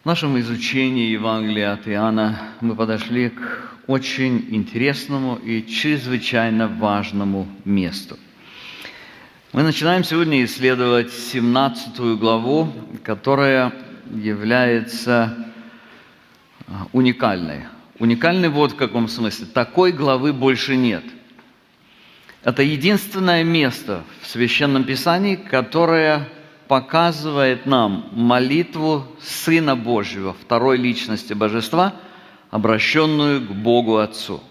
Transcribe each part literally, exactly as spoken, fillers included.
В нашем изучении Евангелия от Иоанна мы подошли к очень интересному и чрезвычайно важному месту. Мы начинаем сегодня исследовать семнадцатую главу, которая является уникальной. Уникальной вот в каком смысле. Такой главы больше нет. Это единственное место в Священном Писании, которое показывает нам молитву Сына Божьего, второй личности Божества, обращенную к Богу Отцу.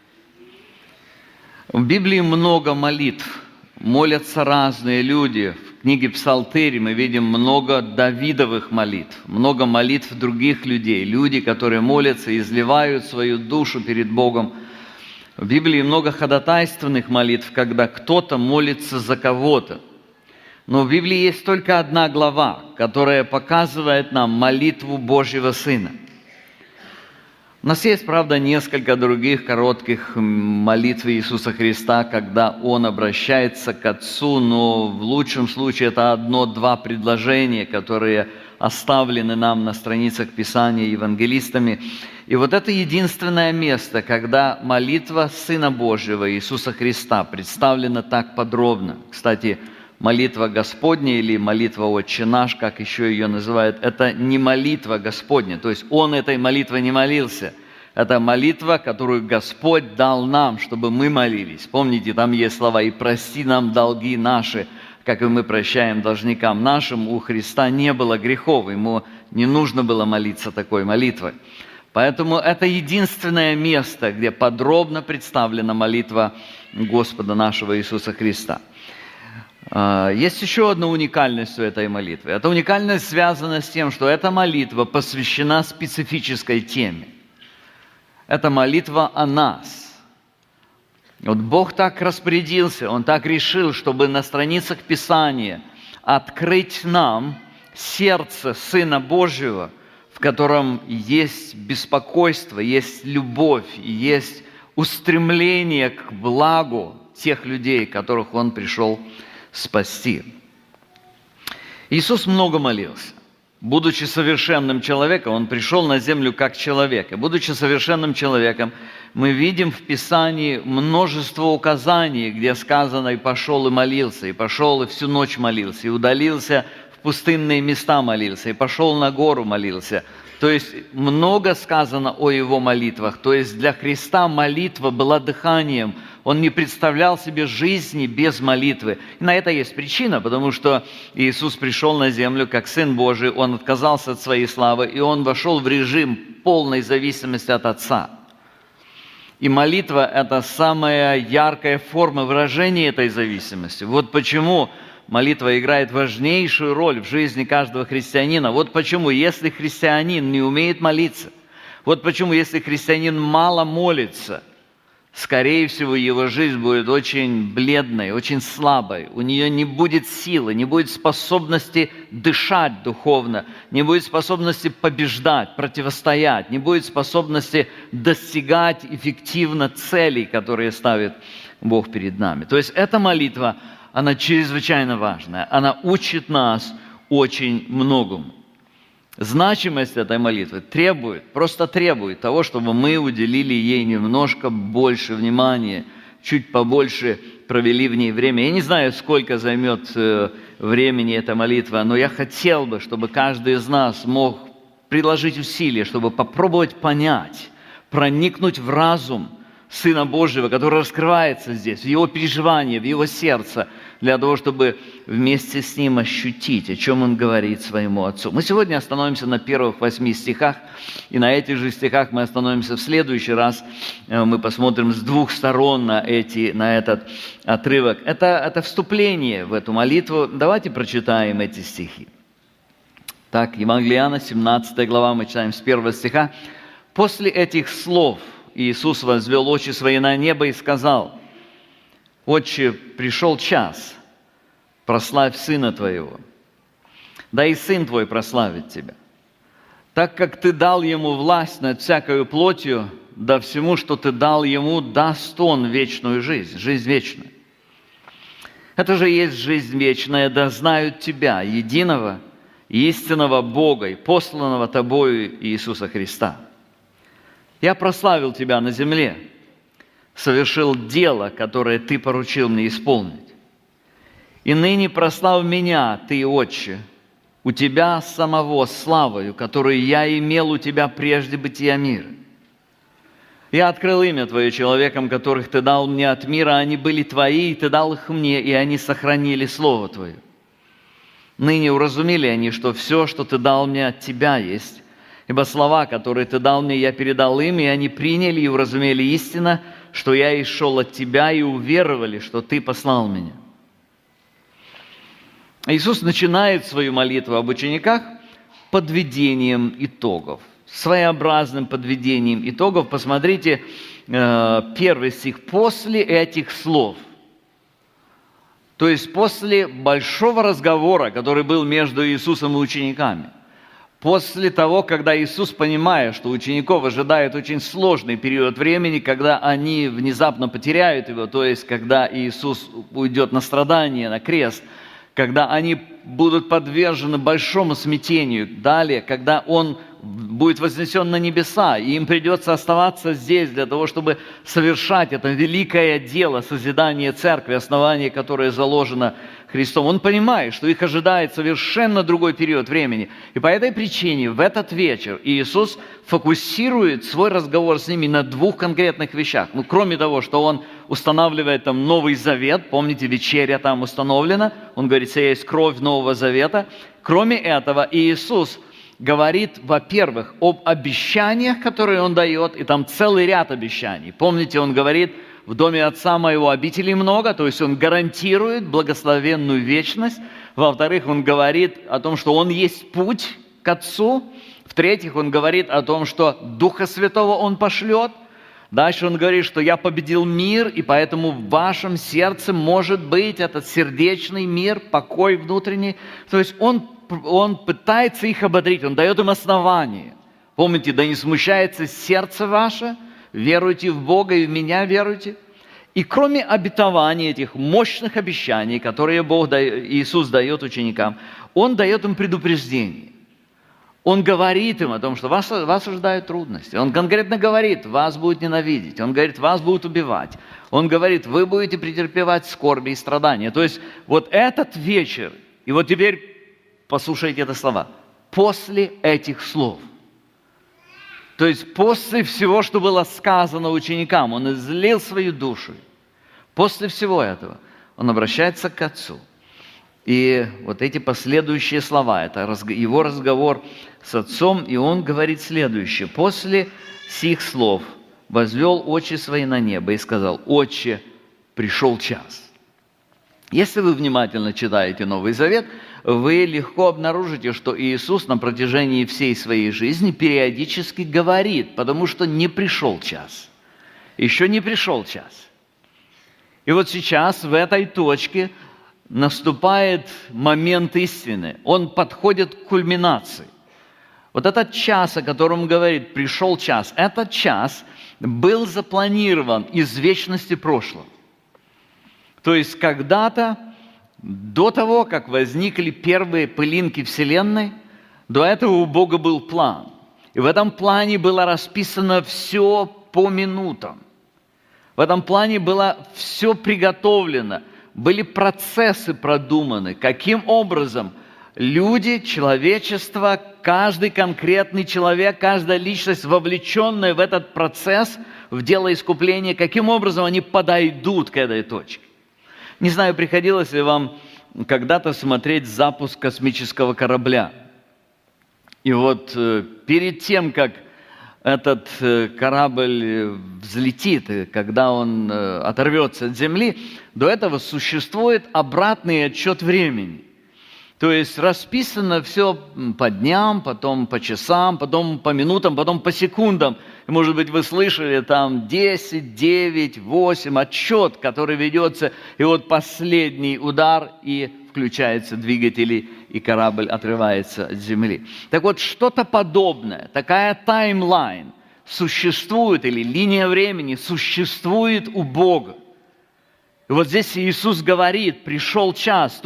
В Библии много молитв, молятся разные люди. В книге Псалтырь мы видим много Давидовых молитв, много молитв других людей, люди, которые молятся и изливают свою душу перед Богом. В Библии много ходатайственных молитв, когда кто-то молится за кого-то. Но в Библии есть только одна глава, которая показывает нам молитву Божьего Сына. У нас есть, правда, несколько других коротких молитв Иисуса Христа, когда Он обращается к Отцу, но в лучшем случае это одно-два предложения, которые оставлены нам на страницах Писания евангелистами. И вот это единственное место, когда молитва Сына Божьего Иисуса Христа представлена так подробно. Кстати, молитва Господня или молитва Отче наш, как еще ее называют, это не молитва Господня. То есть Он этой молитвой не молился. Это молитва, которую Господь дал нам, чтобы мы молились. Помните, там есть слова «И прости нам долги наши, как и мы прощаем должникам нашим». У Христа не было грехов, Ему не нужно было молиться такой молитвой. Поэтому это единственное место, где подробно представлена молитва Господа нашего Иисуса Христа. Есть еще одна уникальность у этой молитвы. Эта уникальность связана с тем, что эта молитва посвящена специфической теме. Это молитва о нас. Вот Бог так распорядился, Он так решил, чтобы на страницах Писания открыть нам сердце Сына Божьего, в котором есть беспокойство, есть любовь, есть устремление к благу тех людей, которых Он пришел спасти. Иисус много молился. Будучи совершенным человеком, Он пришел на землю как человек. И будучи совершенным человеком, мы видим в Писании множество указаний, где сказано «и пошел и молился», «и пошел и всю ночь молился», «и удалился в пустынные места молился», «и пошел на гору молился». То есть много сказано о Его молитвах. То есть для Христа молитва была дыханием. Он не представлял себе жизни без молитвы. И на это есть причина, потому что Иисус пришел на землю как Сын Божий, Он отказался от своей славы, и Он вошел в режим полной зависимости от Отца. И молитва – это самая яркая форма выражения этой зависимости. Вот почему молитва играет важнейшую роль в жизни каждого христианина. Вот почему, если христианин не умеет молиться, вот почему, если христианин мало молится, скорее всего, его жизнь будет очень бледной, очень слабой. У нее не будет силы, не будет способности дышать духовно, не будет способности побеждать, противостоять, не будет способности достигать эффективно целей, которые ставит Бог перед нами. То есть эта молитва, она чрезвычайно важная. Она учит нас очень многому. Значимость этой молитвы требует, просто требует того, чтобы мы уделили ей немножко больше внимания, чуть побольше провели в ней время. Я не знаю, сколько займет времени эта молитва, но я хотел бы, чтобы каждый из нас мог приложить усилия, чтобы попробовать понять, проникнуть в разум Сына Божьего, который раскрывается здесь, в Его переживания, в Его сердце, для того, чтобы вместе с Ним ощутить, о чем Он говорит своему Отцу. Мы сегодня остановимся на первых восьми стихах, и на этих же стихах мы остановимся в следующий раз. Мы посмотрим с двух сторон на, эти, на этот отрывок. Это, это вступление в эту молитву. Давайте прочитаем эти стихи. Так, Евангелие Иоанна, семнадцатая глава, мы читаем с первого стиха. «После этих слов Иисус возвел очи свои на небо и сказал: Отче, пришел час, прославь Сына Твоего, да и Сын Твой прославит Тебя. Так как Ты дал Ему власть над всякою плотью, да всему, что Ты дал Ему, даст Он вечную жизнь, жизнь вечную. Это же есть жизнь вечная, да знают Тебя, единого истинного Бога и посланного Тобою Иисуса Христа. Я прославил Тебя на земле, совершил дело, которое Ты поручил мне исполнить. И ныне прослав меня, Ты, Отче, у Тебя самого славою, которую я имел у Тебя прежде бытия мира. Я открыл имя Твое человекам, которых Ты дал мне от мира, они были Твои, и Ты дал их мне, и они сохранили Слово Твое. Ныне уразумели они, что все, что Ты дал мне от Тебя, есть. Ибо слова, которые Ты дал мне, я передал им, и они приняли и уразумели истинно, что я исшел от Тебя, и уверовали, что Ты послал меня». Иисус начинает свою молитву об учениках подведением итогов, своеобразным подведением итогов. Посмотрите, первый стих: «После этих слов». То есть после большого разговора, который был между Иисусом и учениками, после того, когда Иисус, понимая, что учеников ожидает очень сложный период времени, когда они внезапно потеряют Его, то есть когда Иисус уйдет на страдание, на крест, когда они будут подвержены большому смятению, далее, когда Он будет вознесен на небеса, и им придется оставаться здесь для того, чтобы совершать это великое дело созидания церкви, основание, которое заложено Христом. Он понимает, что их ожидает совершенно другой период времени. И по этой причине в этот вечер Иисус фокусирует свой разговор с ними на двух конкретных вещах. Ну, кроме того, что Он устанавливает там Новый Завет, помните, вечеря там установлена, Он говорит, что есть кровь Нового Завета. Кроме этого, Иисус говорит, во-первых, об обещаниях, которые Он дает, и там целый ряд обещаний. Помните, Он говорит, в доме Отца Моего обителей много, то есть Он гарантирует благословенную вечность. Во-вторых, Он говорит о том, что Он есть путь к Отцу. В-третьих, Он говорит о том, что Духа Святого Он пошлет. Дальше Он говорит, что я победил мир, и поэтому в вашем сердце может быть этот сердечный мир, покой внутренний. То есть Он Он пытается их ободрить, Он дает им основание. Помните, да не смущается сердце ваше, веруйте в Бога и в Меня веруйте. И кроме обетований, этих мощных обещаний, которые Бог, Иисус дает ученикам, Он дает им предупреждение. Он говорит им о том, что вас, вас ожидают трудности. Он конкретно говорит, вас будут ненавидеть. Он говорит, вас будут убивать. Он говорит, вы будете претерпевать скорби и страдания. То есть вот этот вечер, и вот теперь послушайте это слова. После этих слов. То есть после всего, что было сказано ученикам, Он излил свою душу. После всего этого Он обращается к Отцу. И вот эти последующие слова, это Его разговор с Отцом, и Он говорит следующее. «После сих слов возвел очи свои на небо и сказал, Отче, пришел час». Если вы внимательно читаете Новый Завет, вы легко обнаружите, что Иисус на протяжении всей своей жизни периодически говорит, потому что не пришел час. Еще не пришел час. И вот сейчас в этой точке наступает момент истины. Он подходит к кульминации. Вот этот час, о котором говорит, пришел час, этот час был запланирован из вечности прошлого. То есть когда-то, до того, как возникли первые пылинки Вселенной, до этого у Бога был план. И в этом плане было расписано все по минутам. В этом плане было все приготовлено. Были процессы продуманы, каким образом люди, человечество, каждый конкретный человек, каждая личность, вовлеченная в этот процесс, в дело искупления, каким образом они подойдут к этой точке. Не знаю, приходилось ли вам когда-то смотреть запуск космического корабля. И вот э, перед тем, как этот э, корабль взлетит, и когда он э, оторвется от Земли, до этого существует обратный отсчет времени. То есть расписано все по дням, потом по часам, потом по минутам, потом по секундам. И, может быть, вы слышали там десять, девять, восемь, отсчет, который ведется, и вот последний удар, и включаются двигатели, и корабль отрывается от земли. Так вот, что-то подобное, такая таймлайн существует, или линия времени существует у Бога. И вот здесь Иисус говорит, пришел час, то есть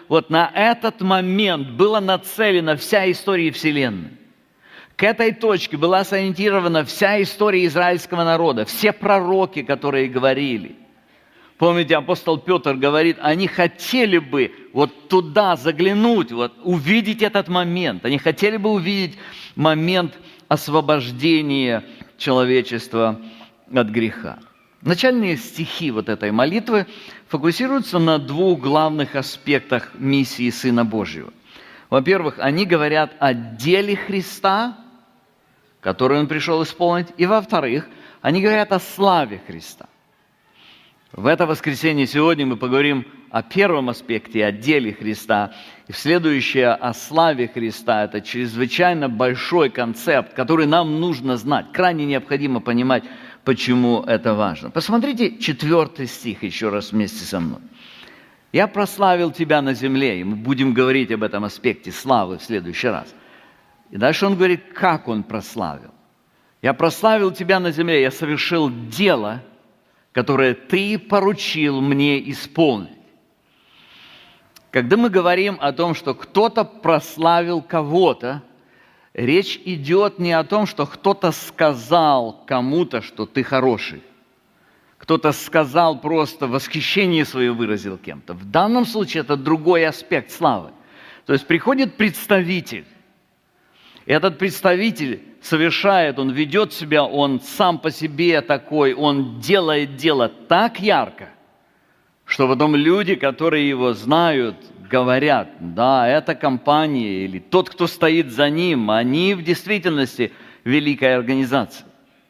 вот на этот момент была нацелена вся история Вселенной. К этой точке была сориентирована вся история израильского народа, все пророки, которые говорили. Помните, апостол Петр говорит, они хотели бы вот туда заглянуть, вот, увидеть этот момент. Они хотели бы увидеть момент освобождения человечества от греха. Начальные стихи вот этой молитвы фокусируются на двух главных аспектах миссии Сына Божьего. Во-первых, они говорят о деле Христа, который Он пришел исполнить, и во-вторых, они говорят о славе Христа. В это воскресенье сегодня мы поговорим о первом аспекте, о деле Христа. И в следующее о славе Христа. Это чрезвычайно большой концепт, который нам нужно знать. Крайне необходимо понимать, почему это важно. Посмотрите четвертый стих еще раз вместе со мной. «Я прославил Тебя на земле». И мы будем говорить об этом аспекте славы в следующий раз. И дальше он говорит, как он прославил. «Я прославил Тебя на земле, я совершил дело, которое Ты поручил мне исполнить». Когда мы говорим о том, что кто-то прославил кого-то, речь идет не о том, что кто-то сказал кому-то, что ты хороший. Кто-то сказал просто, восхищение свое выразил кем-то. В данном случае это другой аспект славы. То есть приходит представитель. И этот представитель совершает, он ведет себя, он сам по себе такой, он делает дело так ярко, что потом люди, которые его знают, говорят, да, эта компания или тот, кто стоит за ним, они в действительности великая организация.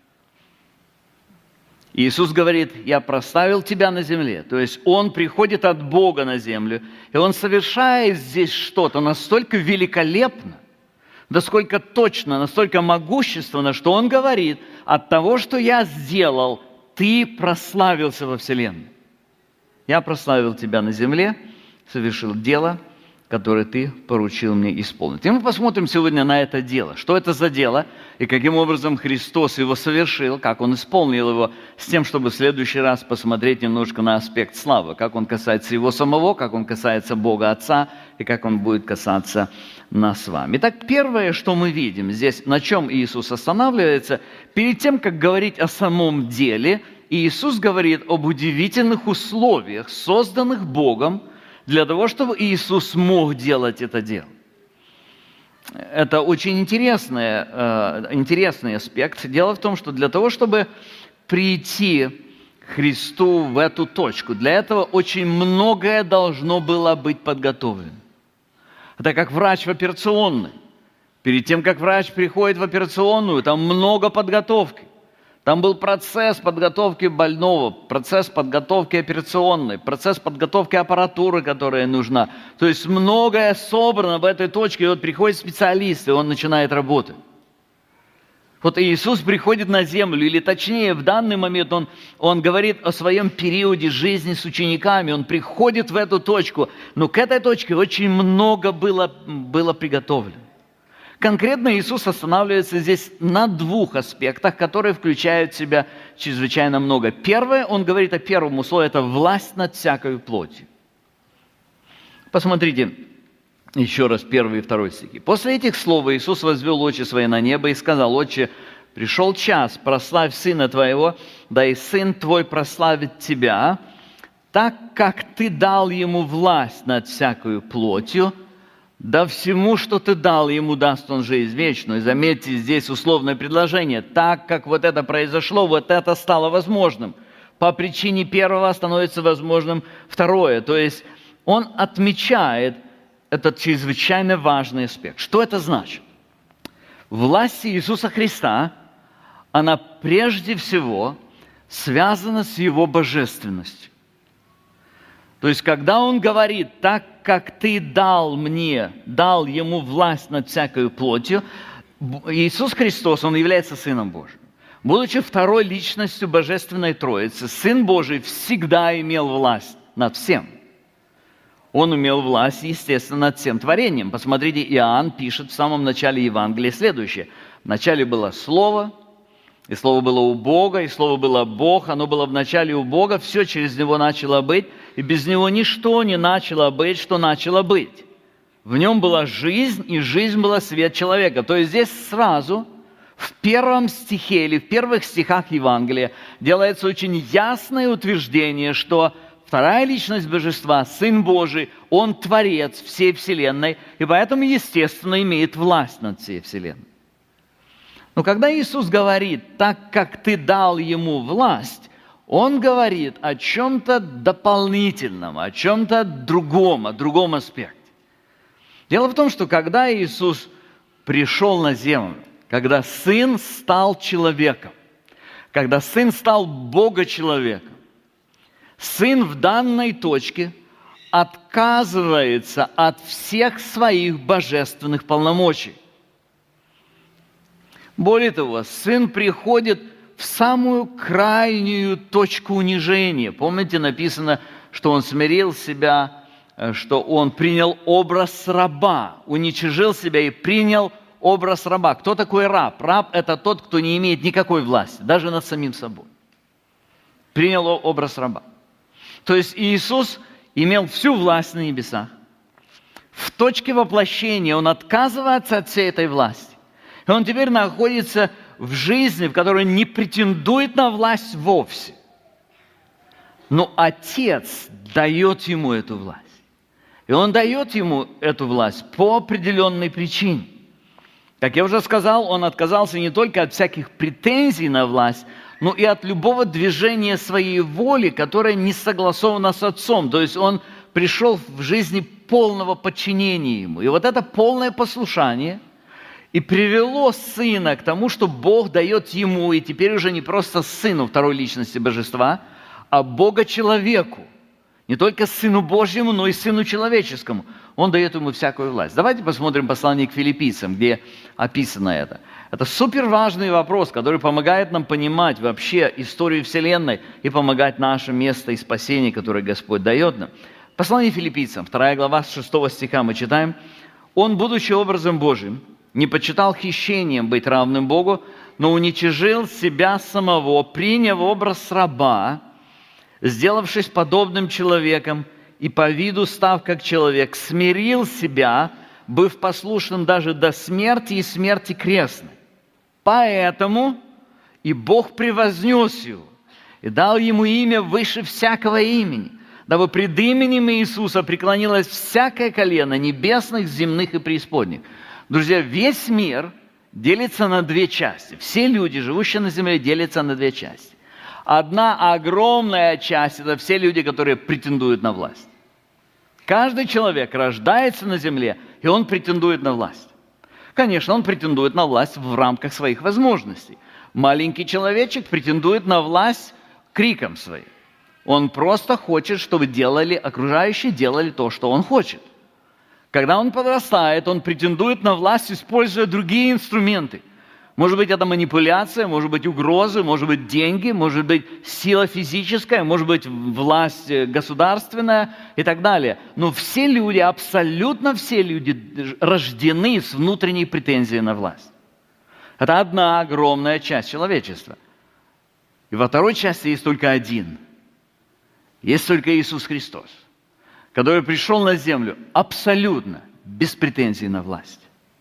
Иисус говорит, я прославил Тебя на земле. То есть Он приходит от Бога на землю, и Он совершает здесь что-то настолько великолепно, насколько точно, настолько могущественно, что Он говорит, от того, что я сделал, Ты прославился во вселенной. Я прославил Тебя на земле, совершил дело, которое Ты поручил мне исполнить. И мы посмотрим сегодня на это дело. Что это за дело, и каким образом Христос его совершил, как Он исполнил его, с тем, чтобы в следующий раз посмотреть немножко на аспект славы, как он касается Его самого, как он касается Бога Отца, и как он будет касаться нас с вами. Итак, первое, что мы видим здесь, на чем Иисус останавливается, перед тем, как говорить о самом деле, Иисус говорит об удивительных условиях, созданных Богом, для того, чтобы Иисус мог делать это дело. Это очень интересный, э, интересный аспект. Дело в том, что для того, чтобы прийти к Христу в эту точку, для этого очень многое должно было быть подготовлено. Это как врач в операционной. Перед тем, как врач приходит в операционную, там много подготовки. Там был процесс подготовки больного, процесс подготовки операционной, процесс подготовки аппаратуры, которая нужна. То есть многое собрано в этой точке, и вот приходит специалист, и он начинает работать. Вот Иисус приходит на землю, или точнее, в данный момент Он, он говорит о своем периоде жизни с учениками, Он приходит в эту точку, но к этой точке очень много было, было приготовлено. Конкретно Иисус останавливается здесь на двух аспектах, которые включают в себя чрезвычайно много. Первое, Он говорит о первом условии, это власть над всякой плотью. Посмотрите еще раз первый и второй стихи. «После этих слов Иисус возвел очи свои на небо и сказал, Отче, пришел час, прославь Сына Твоего, да и Сын Твой прославит Тебя, так как Ты дал Ему власть над всякою плотью, да всему, что Ты дал Ему, даст Он жизнь вечную». Заметьте, здесь условное предложение. Так как вот это произошло, вот это стало возможным. По причине первого становится возможным второе. То есть Он отмечает этот чрезвычайно важный аспект. Что это значит? Власть Иисуса Христа, она прежде всего связана с Его божественностью. То есть, когда Он говорит, так как Ты дал мне, дал Ему власть над всякой плотью, Иисус Христос, Он является Сыном Божьим. Будучи второй личностью Божественной Троицы, Сын Божий всегда имел власть над всем. Он имел власть, естественно, над всем творением. Посмотрите, Иоанн пишет в самом начале Евангелия следующее. Вначале было Слово, И Слово было у Бога, и Слово было Бог, оно было вначале у Бога, все через Него начало быть, и без Него ничто не начало быть, что начало быть. В Нем была жизнь, и жизнь была свет человека. То есть здесь сразу, в первом стихе или в первых стихах Евангелия делается очень ясное утверждение, что вторая личность Божества, Сын Божий, Он Творец всей Вселенной, и поэтому, естественно, имеет власть над всей Вселенной. Но когда Иисус говорит, так как Ты дал Ему власть, Он говорит о чем-то дополнительном, о чем-то другом, о другом аспекте. Дело в том, что когда Иисус пришел на землю, когда Сын стал человеком, когда Сын стал Бога-человеком, Сын в данной точке отказывается от всех своих божественных полномочий. Более того, Сын приходит в самую крайнюю точку унижения. Помните, написано, что Он смирил себя, что Он принял образ раба, уничижил себя и принял образ раба. Кто такой раб? Раб – это тот, кто не имеет никакой власти, даже над самим собой. Принял образ раба. То есть Иисус имел всю власть на небесах. В точке воплощения Он отказывается от всей этой власти. И Он теперь находится в жизни, в которой не претендует на власть вовсе. Но Отец дает Ему эту власть. И Он дает Ему эту власть по определенной причине. Как я уже сказал, Он отказался не только от всяких претензий на власть, но и от любого движения своей воли, которое не согласовано с Отцом. То есть Он пришел в жизни полного подчинения Ему. И вот это полное послушание и привело Сына к тому, что Бог дает Ему, и теперь уже не просто Сыну второй личности Божества, а Бога-человеку. Не только Сыну Божьему, но и Сыну человеческому. Он дает Ему всякую власть. Давайте посмотрим послание к филиппийцам, где описано это. Это суперважный вопрос, который помогает нам понимать вообще историю Вселенной и помогать наше место и спасение, которое Господь дает нам. Послание филиппийцам, вторая глава, с шестого стиха мы читаем. «Он, будучи образом Божиим, не почитал хищением быть равным Богу, но уничижил себя самого, приняв образ раба, сделавшись подобным человеком, и по виду, став как человек, смирил себя, быв послушным даже до смерти и смерти крестной. Поэтому и Бог превознес его, и дал ему имя выше всякого имени, дабы пред именем Иисуса преклонилось всякое колено небесных, земных и преисподних». Друзья, весь мир делится на две части. Все люди, живущие на земле, делятся на две части. Одна огромная часть – это все люди, которые претендуют на власть. Каждый человек рождается на земле, и он претендует на власть. Конечно, он претендует на власть в рамках своих возможностей. Маленький человечек претендует на власть криком своим. Он просто хочет, чтобы делали, окружающие делали то, что он хочет. Когда он подрастает, он претендует на власть, используя другие инструменты. Может быть, это манипуляция, может быть, угрозы, может быть, деньги, может быть, сила физическая, может быть, власть государственная и так далее. Но все люди, абсолютно все люди рождены с внутренней претензией на власть. Это одна огромная часть человечества. И во второй части есть только один. Есть только Иисус Христос, который пришел на землю абсолютно без претензий на власть.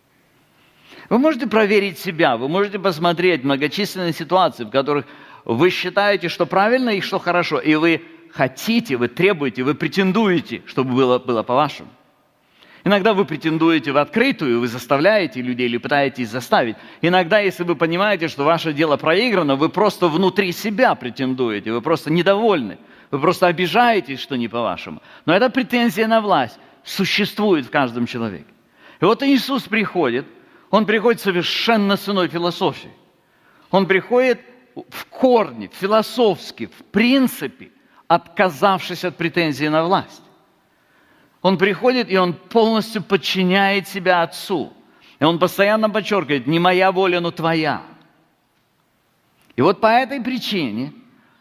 Вы можете проверить себя, вы можете посмотреть многочисленные ситуации, в которых вы считаете, что правильно и что хорошо, и вы хотите, вы требуете, вы претендуете, чтобы было, было по-вашему. Иногда вы претендуете в открытую, вы заставляете людей или пытаетесь заставить. Иногда, если вы понимаете, что ваше дело проиграно, вы просто внутри себя претендуете, вы просто недовольны, вы просто обижаетесь, что не по-вашему. Но эта претензия на власть существует в каждом человеке. И вот Иисус приходит, Он приходит совершенно с иной философией. Он приходит в корне, философски, в принципе, отказавшись от претензии на власть. Он приходит, и Он полностью подчиняет себя Отцу. И Он постоянно подчеркивает: не моя воля, но твоя. И вот по этой причине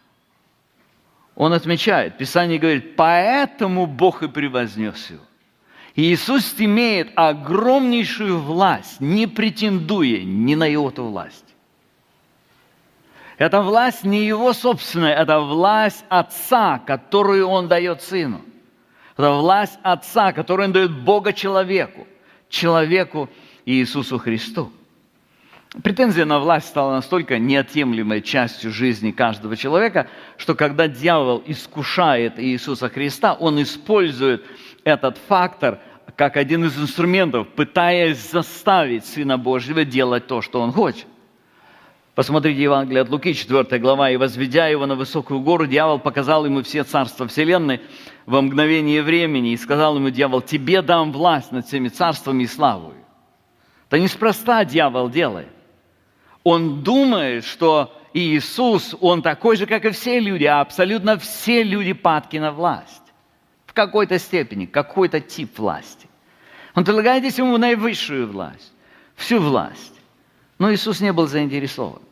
Он отмечает, Писание говорит, поэтому Бог и превознес Его. И Иисус имеет огромнейшую власть, не претендуя ни на йоту власть. Эта власть не его собственная, это власть Отца, которую Он дает Сыну. Это власть Отца, которую Он дает Бога человеку, человеку Иисусу Христу. Претензия на власть стала настолько неотъемлемой частью жизни каждого человека, что когда дьявол искушает Иисуса Христа, он использует этот фактор как один из инструментов, пытаясь заставить Сына Божьего делать то, что Он хочет. Посмотрите Евангелие от Луки, четвёртая глава. «И, возведя его на высокую гору, дьявол показал ему все царства вселенной во мгновение времени, и сказал ему дьявол: тебе дам власть над всеми царствами и славою». Это неспроста дьявол делает. Он думает, что Иисус, Он такой же, как и все люди, а абсолютно все люди падки на власть. В какой-то степени, какой-то тип власти. Он предлагает здесь ему наивысшую власть, всю власть. Но Иисус не был заинтересован.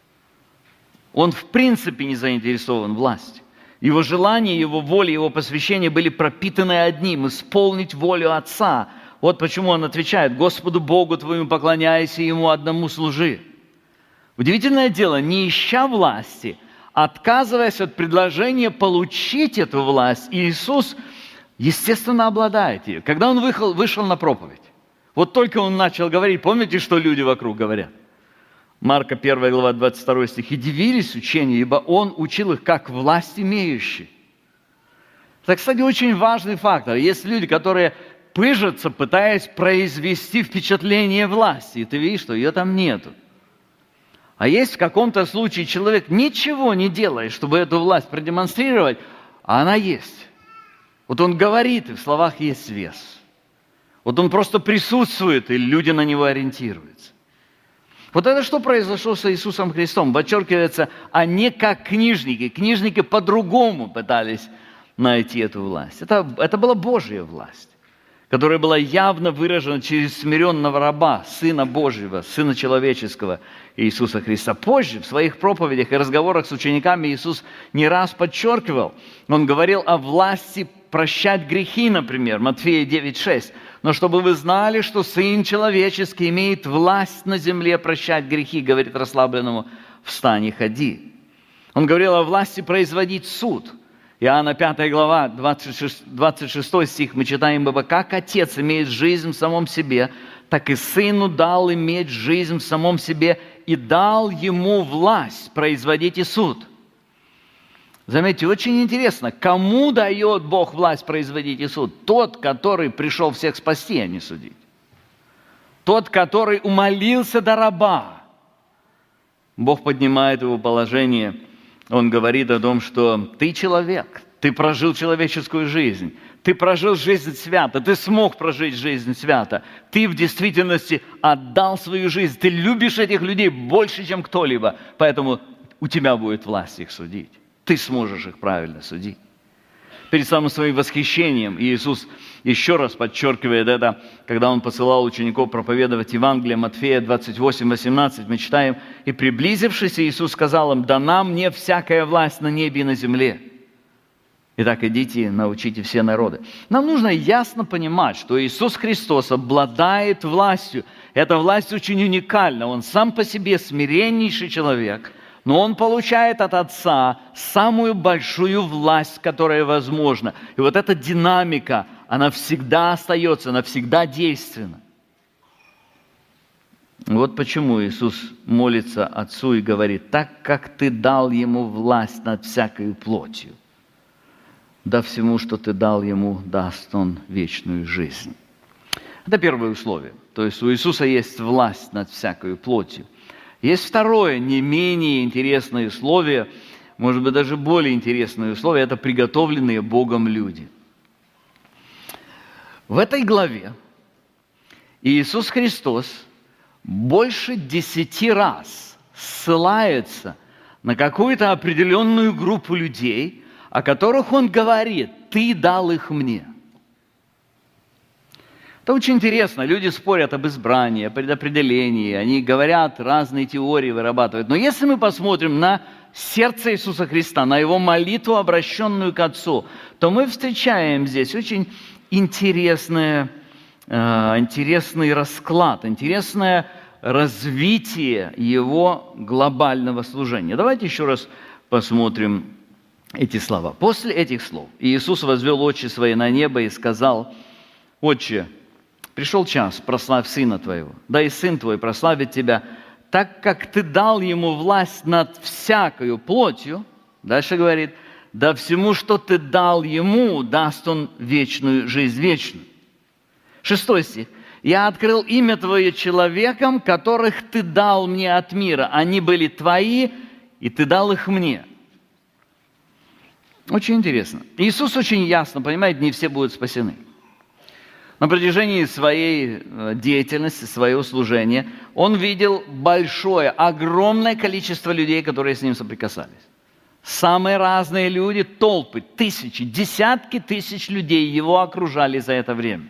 Он в принципе не заинтересован в власти. Его желания, его воля, его посвящение были пропитаны одним – исполнить волю Отца. Вот почему он отвечает: «Господу Богу твоему поклоняйся, Ему одному служи». Удивительное дело, не ища власти, отказываясь от предложения получить эту власть, Иисус, естественно, обладает ею. Когда Он вышел, вышел на проповедь, вот только Он начал говорить, помните, что люди вокруг говорят? Марка первая глава, двадцать второй стих. «И дивились учению, ибо Он учил их, как власть имеющий». Это, кстати, очень важный фактор. Есть люди, которые пыжатся, пытаясь произвести впечатление власти, и ты видишь, что ее там нету. А есть в каком-то случае человек ничего не делает, чтобы эту власть продемонстрировать, а она есть. Вот он говорит, и в словах есть вес. Вот он просто присутствует, и люди на него ориентируются. Вот это что произошло с Иисусом Христом? Подчеркивается, они как книжники. Книжники по-другому пытались найти эту власть. Это, это была Божья власть, которая была явно выражена через смиренного раба, Сына Божьего, Сына Человеческого Иисуса Христа. Позже в своих проповедях и разговорах с учениками Иисус не раз подчеркивал, Он говорил о власти прощать грехи, например, Матфея девять шесть. «Но чтобы вы знали, что Сын Человеческий имеет власть на земле прощать грехи, говорит расслабленному, встань и ходи». Он говорил о власти производить суд. Иоанна пятая глава, двадцать шестой стих, мы читаем: «Ибо как Отец имеет жизнь в самом себе, так и Сыну дал иметь жизнь в самом себе, и дал Ему власть производить и суд». Заметьте, очень интересно, кому дает Бог власть производить и суд? Тот, который пришел всех спасти, а не судить. Тот, который умолился до раба. Бог поднимает его положение. Он говорит о том, что ты человек, ты прожил человеческую жизнь, ты прожил жизнь свято, ты смог прожить жизнь свято, ты в действительности отдал свою жизнь, ты любишь этих людей больше, чем кто-либо, поэтому у тебя будет власть их судить. Ты сможешь их правильно судить. Перед самым своим восхищением Иисус еще раз подчеркивает это, когда Он посылал учеников проповедовать Евангелие. Матфея двадцать восемь восемнадцать мы читаем: «И приблизившись, Иисус сказал им: дана мне всякая власть на небе и на земле. Итак, идите, научите все народы». Нам нужно ясно понимать, что Иисус Христос обладает властью. Эта власть очень уникальна. Он сам по себе смиреннейший человек, но Он получает от Отца самую большую власть, которая возможна. И вот эта динамика, она всегда остается, она всегда действенна. Вот почему Иисус молится Отцу и говорит: «Так как Ты дал Ему власть над всякой плотью, да всему, что Ты дал Ему, даст Он вечную жизнь». Это первое условие. То есть у Иисуса есть власть над всякой плотью. Есть второе, не менее интересное условие, может быть, даже более интересное условие, это приготовленные Богом люди. В этой главе Иисус Христос больше десяти раз ссылается на какую-то определенную группу людей, о которых Он говорит: «Ты дал их мне». Это очень интересно. Люди спорят об избрании, о предопределении, они говорят, разные теории вырабатывают. Но если мы посмотрим на сердце Иисуса Христа, на Его молитву, обращенную к Отцу, то мы встречаем здесь очень интересное, э, интересный расклад, интересное развитие его глобального служения. Давайте еще раз посмотрим эти слова. После этих слов Иисус возвел очи свои на небо и сказал: «Отче, пришел час, прославь Сына Твоего, да и Сын Твой прославит Тебя, так как Ты дал Ему власть над всякою плотью». Дальше говорит: «Да всему, что Ты дал Ему, даст Он вечную жизнь вечную». Шестой стих. «Я открыл имя Твое человекам, которых Ты дал мне от мира. Они были Твои, и Ты дал их мне». Очень интересно. Иисус очень ясно понимает, не все будут спасены. На протяжении своей деятельности, своего служения, Он видел большое, огромное количество людей, которые с Ним соприкасались. Самые разные люди, толпы, тысячи, десятки тысяч людей Его окружали за это время.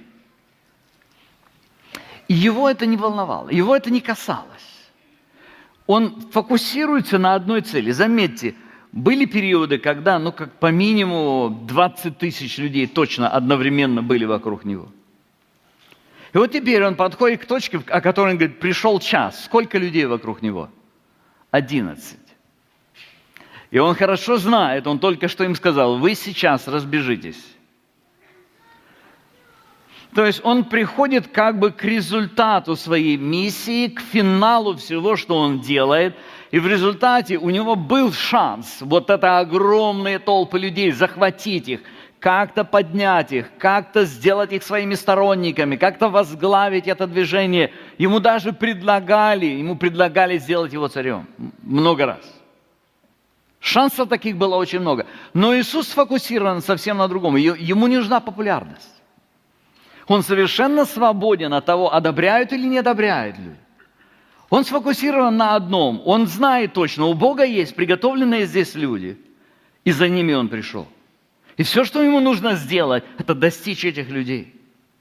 И Его это не волновало, Его это не касалось. Он фокусируется на одной цели. Заметьте, были периоды, когда, ну, как по минимуму двадцать тысяч людей точно одновременно были вокруг Него. И вот теперь Он подходит к точке, о которой Он говорит: пришел час. Сколько людей вокруг Него? Одиннадцать. И Он хорошо знает, Он только что им сказал: вы сейчас разбежитесь. То есть Он приходит как бы к результату своей миссии, к финалу всего, что Он делает. И в результате у Него был шанс вот это огромные толпы людей, захватить их, как-то поднять их, как-то сделать их своими сторонниками, как-то возглавить это движение. Ему даже предлагали, ему предлагали сделать Его царем много раз. Шансов таких было очень много. Но Иисус сфокусирован совсем на другом. Ему не нужна популярность. Он совершенно свободен от того, одобряют или не одобряют люди. Он сфокусирован на одном. Он знает точно, у Бога есть приготовленные здесь люди. И за ними Он пришел. И все, что ему нужно сделать, это достичь этих людей.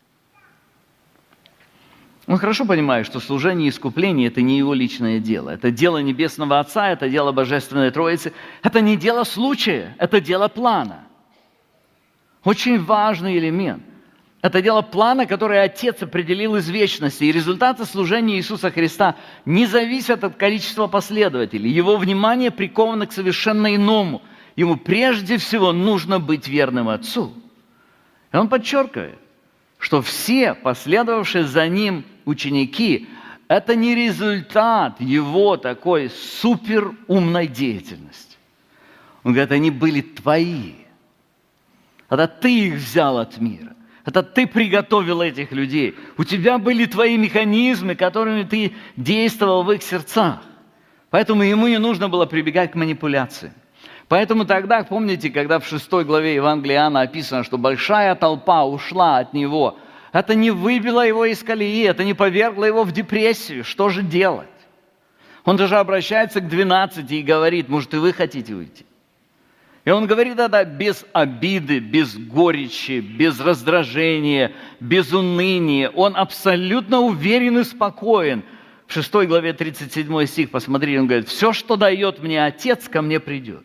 Он хорошо понимает, что служение и искупление – это не его личное дело. Это дело Небесного Отца, это дело Божественной Троицы. Это не дело случая, это дело плана. Очень важный элемент. Это дело плана, который Отец определил из вечности. И результаты служения Иисуса Христа не зависят от количества последователей. Его внимание приковано к совершенно иному. Ему прежде всего нужно быть верным Отцу. И он подчеркивает, что все последовавшие за Ним ученики – это не результат Его такой суперумной деятельности. Он говорит, они были Твои. Это Ты их взял от мира. Это Ты приготовил этих людей. У Тебя были Твои механизмы, которыми Ты действовал в их сердцах. Поэтому ему не нужно было прибегать к манипуляции. Поэтому тогда, помните, когда в шестой главе Евангелия Иоанна описано, что большая толпа ушла от него, это не выбило его из колеи, это не повергло его в депрессию. Что же делать? Он даже обращается к двенадцати и говорит, может, и вы хотите уйти? И он говорит это без обиды, без горечи, без раздражения, без уныния. Он абсолютно уверен и спокоен. В шестой главе тридцать седьмой стих, посмотрите, он говорит, все, что дает мне Отец, ко мне придет.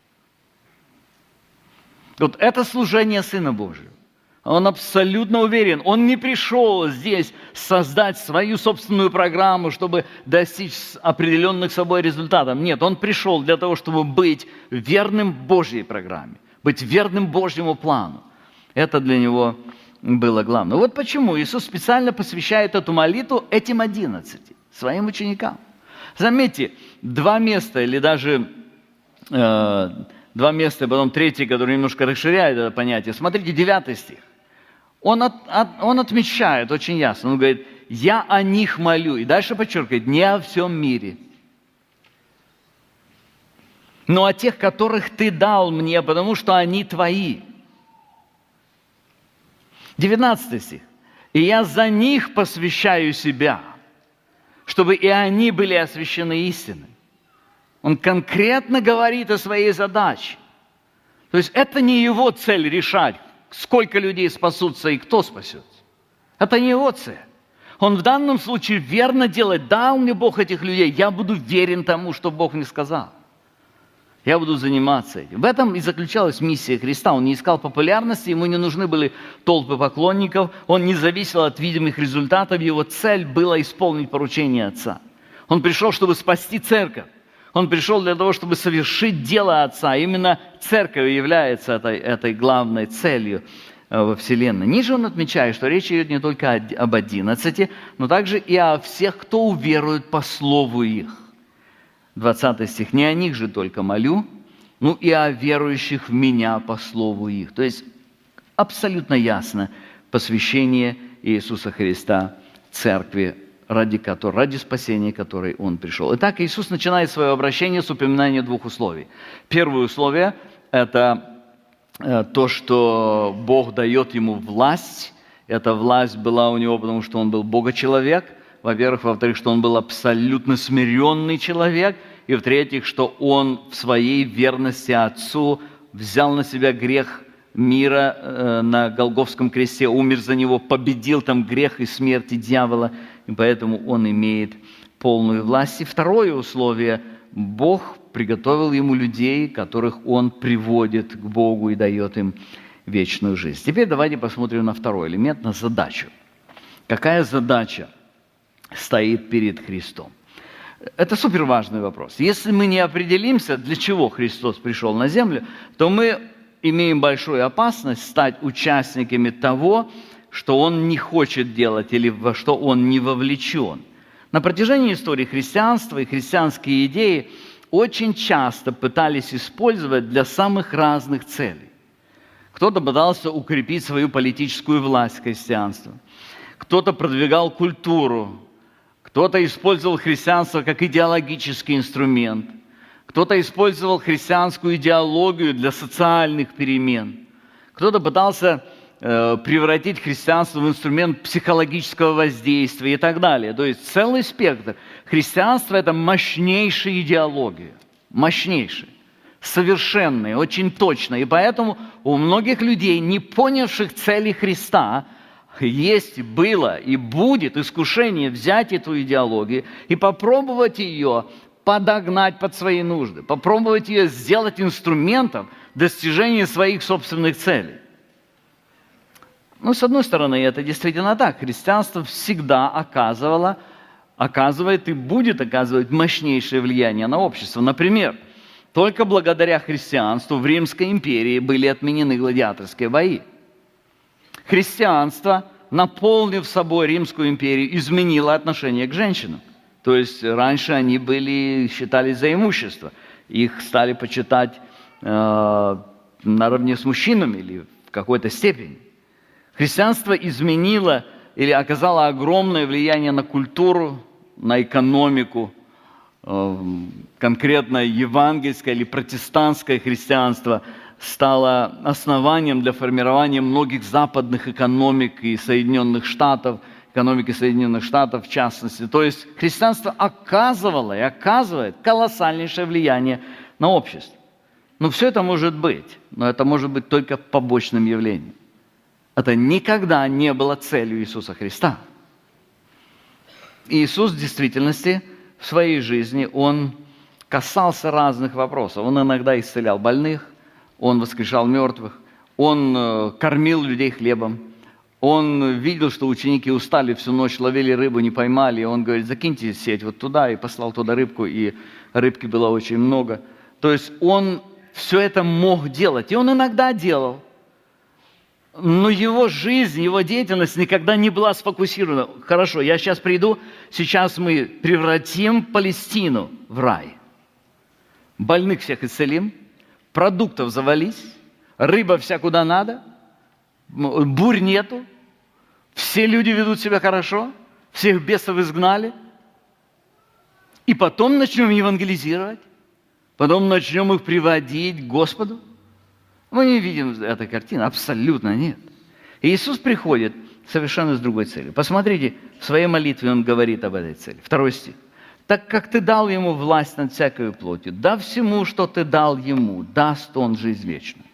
Вот это служение Сына Божьего. Он абсолютно уверен. Он не пришел здесь создать свою собственную программу, чтобы достичь определенных собой результатов. Нет, он пришел для того, чтобы быть верным Божьей программе, быть верным Божьему плану. Это для него было главное. Вот почему Иисус специально посвящает эту молитву этим одиннадцати, своим ученикам. Заметьте, два места или даже... Э, Два места, и потом третье, которое немножко расширяет это понятие. Смотрите, девятый стих. Он, от, от, он отмечает очень ясно. Он говорит, я о них молю. И дальше подчеркивает, не о всем мире. Но о тех, которых Ты дал мне, потому что они Твои. девятнадцатый стих. И я за них посвящаю себя, чтобы и они были освящены истиной. Он конкретно говорит о своей задаче. То есть это не его цель решать, сколько людей спасутся и кто спасется. Это не его цель. Он в данном случае верно делает, дал мне Бог этих людей, я буду верен тому, что Бог мне сказал. Я буду заниматься этим. В этом и заключалась миссия Христа. Он не искал популярности, ему не нужны были толпы поклонников, он не зависел от видимых результатов, его цель была исполнить поручение Отца. Он пришел, чтобы спасти церковь. Он пришел для того, чтобы совершить дело Отца. Именно церковь является этой, этой главной целью во Вселенной. Ниже он отмечает, что речь идет не только об одиннадцати, но также и о всех, кто уверует по слову их. двадцатый стих. «Не о них же только молю, ну и о верующих в Меня по слову их». То есть абсолютно ясно посвящение Иисуса Христа Церкви, ради которой, ради спасения которой Он пришел. Итак, Иисус начинает свое обращение с упоминания двух условий. Первое условие – это то, что Бог дает Ему власть. Эта власть была у Него, потому что Он был Бога-человек. Во-первых, во-вторых, что Он был абсолютно смиренный человек. И в-третьих, что Он в своей верности Отцу взял на себя грех мира э, на Голгофском кресте, умер за него, победил там грех и смерть и дьявола, и поэтому Он имеет полную власть. И второе условие – Бог приготовил Ему людей, которых Он приводит к Богу и дает им вечную жизнь. Теперь давайте посмотрим на второй элемент, на задачу. Какая задача стоит перед Христом? Это суперважный вопрос. Если мы не определимся, для чего Христос пришел на землю, то мы имеем большую опасность стать участниками того, что Он не хочет делать или во что Он не вовлечен. На протяжении истории христианства и христианские идеи очень часто пытались использовать для самых разных целей. Кто-то пытался укрепить свою политическую власть христианства, кто-то продвигал культуру, кто-то использовал христианство как идеологический инструмент, кто-то использовал христианскую идеологию для социальных перемен, кто-то пытался э, превратить христианство в инструмент психологического воздействия и так далее. То есть целый спектр. Христианство – это мощнейшая идеология, мощнейшая, совершенная, очень точная. И поэтому у многих людей, не понявших цели Христа, есть, было и будет искушение взять эту идеологию и попробовать ее подогнать под свои нужды, попробовать ее сделать инструментом достижения своих собственных целей. Ну, с одной стороны, это действительно так. Христианство всегда оказывало, оказывает и будет оказывать мощнейшее влияние на общество. Например, только благодаря христианству в Римской империи были отменены гладиаторские бои. Христианство, наполнив собой Римскую империю, изменило отношение к женщинам. То есть раньше они были, считались за имущество. Их стали почитать э, наравне с мужчинами или в какой-то степени. Христианство изменило или оказало огромное влияние на культуру, на экономику. Э, конкретно евангельское или протестантское христианство стало основанием для формирования многих западных экономик и Соединенных Штатов, экономики Соединенных Штатов в частности. То есть христианство оказывало и оказывает колоссальнейшее влияние на общество. Но все это может быть, но это может быть только побочным явлением. Это никогда не было целью Иисуса Христа. И Иисус в действительности в своей жизни, Он касался разных вопросов. Он иногда исцелял больных, Он воскрешал мертвых, Он кормил людей хлебом. Он видел, что ученики устали, всю ночь ловили рыбу, не поймали. И Он говорит, закиньте сеть вот туда, и послал туда рыбку, и рыбки было очень много. То есть Он все это мог делать, и Он иногда делал. Но Его жизнь, Его деятельность никогда не была сфокусирована. Хорошо, я сейчас приду, сейчас мы превратим Палестину в рай. Больных всех исцелим, продуктов завались, рыба вся куда надо, бурь нету, все люди ведут себя хорошо, всех бесов изгнали. И потом начнем евангелизировать, потом начнем их приводить к Господу. Мы не видим этой картины, абсолютно нет. И Иисус приходит совершенно с другой целью. Посмотрите, в своей молитве Он говорит об этой цели. Второй стих. «Так как ты дал Ему власть над всякой плотью, да всему, что ты дал Ему, даст Он жизнь вечную».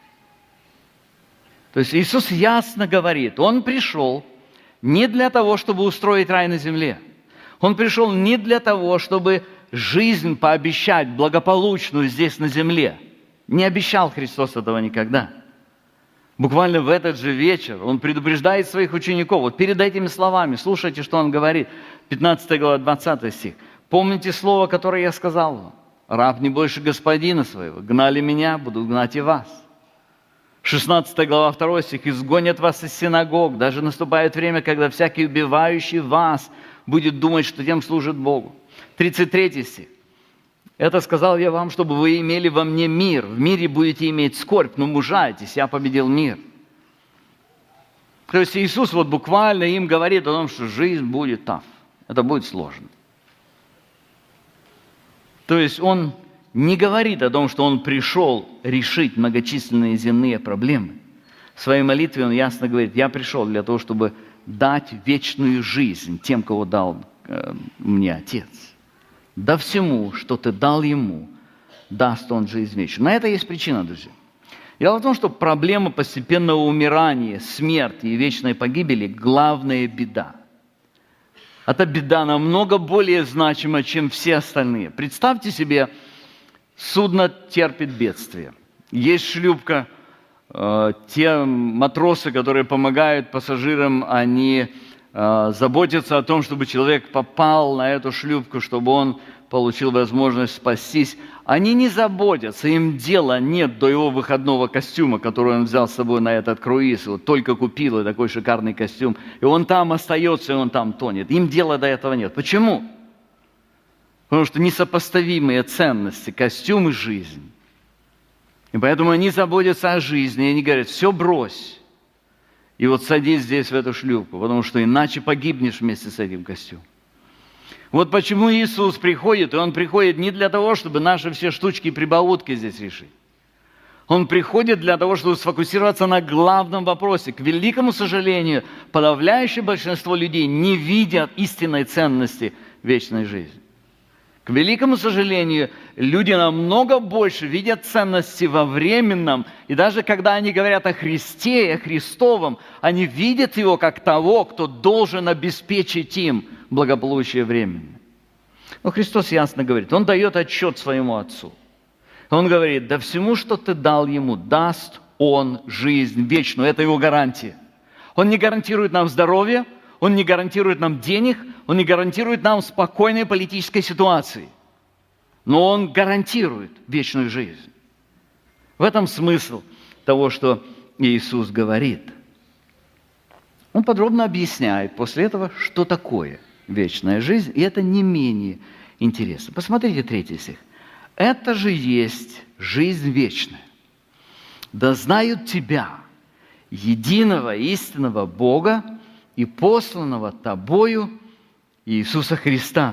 То есть Иисус ясно говорит, Он пришел не для того, чтобы устроить рай на земле. Он пришел не для того, чтобы жизнь пообещать благополучную здесь на земле. Не обещал Христос этого никогда. Буквально в этот же вечер Он предупреждает своих учеников. Вот перед этими словами, слушайте, что Он говорит. пятнадцатая глава, двадцатый стих. «Помните слово, которое я сказал вам. Раб не больше господина своего. Гнали меня, будут гнать и вас». шестнадцатая глава, второй стих. «Изгонят вас из синагог. Даже наступает время, когда всякий убивающий вас будет думать, что тем служит Богу». тридцать третий стих. «Это сказал я вам, чтобы вы имели во мне мир. В мире будете иметь скорбь, но мужайтесь, я победил мир». То есть Иисус вот буквально им говорит о том, что жизнь будет таф. Это будет сложно. То есть Он не говорит о том, что Он пришел решить многочисленные земные проблемы. В своей молитве Он ясно говорит: «Я пришел для того, чтобы дать вечную жизнь тем, кого дал э, мне Отец. Да всему, что Ты дал Ему, даст Он жизнь вечную». На это есть причина, друзья. Дело в том, что проблема постепенного умирания, смерти и вечной погибели – главная беда. Эта беда намного более значима, чем все остальные. Представьте себе, судно терпит бедствие. Есть шлюпка, э, те матросы, которые помогают пассажирам, они э, заботятся о том, чтобы человек попал на эту шлюпку, чтобы он получил возможность спастись. Они не заботятся, им дела нет до его выходного костюма, который он взял с собой на этот круиз. Вот только купил и такой шикарный костюм, и он там остается, и он там тонет. Им дела до этого нет. Почему? Потому что несопоставимые ценности, костюм и жизнь. И поэтому они заботятся о жизни, и они говорят: все брось, и вот садись здесь в эту шлюпку, потому что иначе погибнешь вместе с этим костюмом. Вот почему Иисус приходит, и Он приходит не для того, чтобы наши все штучки и прибаутки здесь решить. Он приходит для того, чтобы сфокусироваться на главном вопросе. К великому сожалению, подавляющее большинство людей не видят истинной ценности вечной жизни. К великому сожалению, люди намного больше видят ценности во временном, и даже когда они говорят о Христе и о Христовом, они видят Его как того, кто должен обеспечить им благополучие времени. Но Христос ясно говорит, Он дает отчет своему Отцу. Он говорит: да всему, что Ты дал Ему, даст Он жизнь вечную. Это Его гарантия. Он не гарантирует нам здоровье, Он не гарантирует нам денег, Он не гарантирует нам спокойной политической ситуации. Но Он гарантирует вечную жизнь. В этом смысл того, что Иисус говорит. Он подробно объясняет после этого, что такое вечная жизнь, и это не менее интересно. Посмотрите третий стих. «Это же есть жизнь вечная. Да знают Тебя, единого истинного Бога и посланного Тобою Иисуса Христа».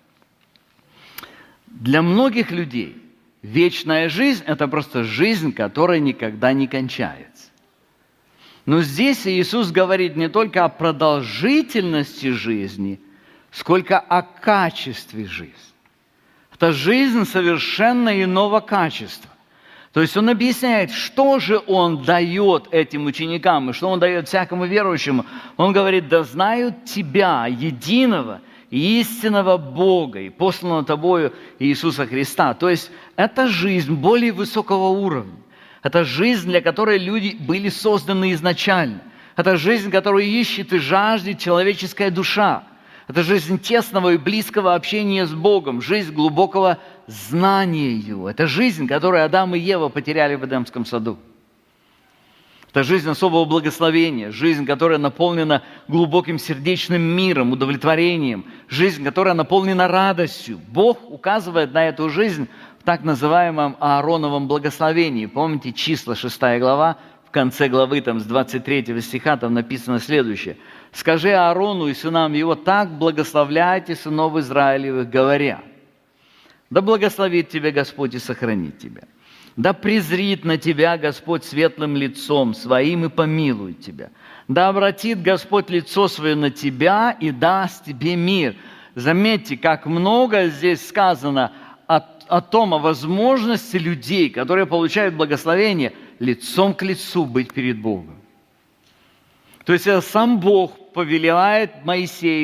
Для многих людей вечная жизнь – это просто жизнь, которая никогда не кончается. Но здесь Иисус говорит не только о продолжительности жизни, сколько о качестве жизни. Это жизнь совершенно иного качества. То есть Он объясняет, что же Он дает этим ученикам, и что Он дает всякому верующему. Он говорит: да знают Тебя, единого и истинного Бога, и посланного Тобою Иисуса Христа. То есть это жизнь более высокого уровня. Это жизнь, для которой люди были созданы изначально. Это жизнь, которую ищет и жаждет человеческая душа. Это жизнь тесного и близкого общения с Богом, жизнь глубокого знания Его. Это жизнь, которую Адам и Ева потеряли в Эдемском саду. Это жизнь особого благословения, жизнь, которая наполнена глубоким сердечным миром, удовлетворением, жизнь, которая наполнена радостью. Бог указывает на эту жизнь в так называемом Аароновом благословении. Помните, Числа, шестая глава, в конце главы, там, с двадцать третьего стиха, там написано следующее. «Скажи Аарону и сынам его: так благословляйте сынов Израилевых, говоря: да благословит тебя Господь и сохранит тебя. Да презрит на тебя Господь светлым лицом своим и помилует тебя. Да обратит Господь лицо свое на тебя и даст тебе мир». Заметьте, как много здесь сказано о, о том, о возможности людей, которые получают благословение, лицом к лицу быть перед Богом. То есть сам Бог повелевает Моисею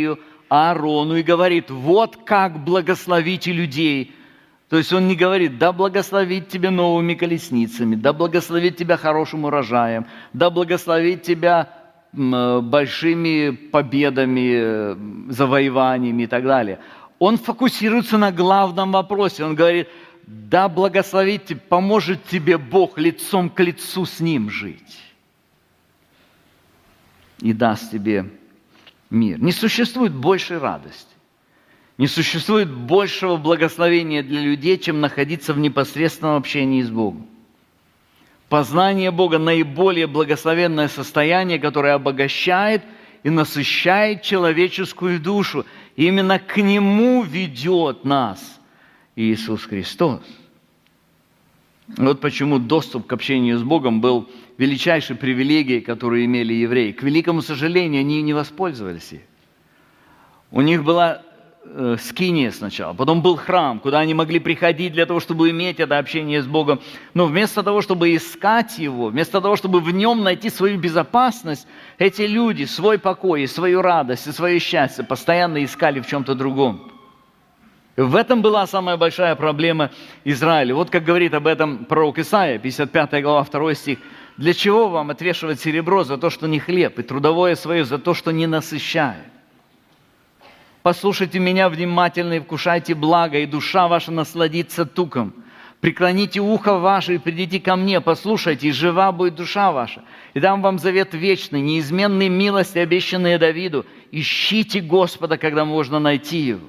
Аарону и говорит: вот как благословите людей. То есть он не говорит: да благословит тебя новыми колесницами, да благословит тебя хорошим урожаем, да благословит тебя большими победами, завоеваниями и так далее. Он фокусируется на главном вопросе. Он говорит: да благословит тебя, поможет тебе Бог лицом к лицу с Ним жить и даст тебе мир. Не существует большей радости, не существует большего благословения для людей, чем находиться в непосредственном общении с Богом. Познание Бога – наиболее благословенное состояние, которое обогащает и насыщает человеческую душу. И именно к Нему ведет нас Иисус Христос. Вот почему доступ к общению с Богом был величайшей привилегией, которую имели евреи. К великому сожалению, они не воспользовались ей. У них была э, скиния сначала, потом был храм, куда они могли приходить для того, чтобы иметь это общение с Богом. Но вместо того, чтобы искать Его, вместо того, чтобы в Нем найти свою безопасность, эти люди свой покой, и свою радость, и свое счастье постоянно искали в чем-то другом. В этом была самая большая проблема Израиля. Вот как говорит об этом пророк Исаия, пятьдесят пятая глава, второй стих. «Для чего вам отвешивать серебро за то, что не хлеб, и трудовое свое за то, что не насыщает? Послушайте меня внимательно и вкушайте благо, и душа ваша насладится туком. Преклоните ухо ваше и придите ко мне, послушайте, и жива будет душа ваша. И дам вам завет вечный, неизменные милости, обещанные Давиду. Ищите Господа, когда можно найти Его».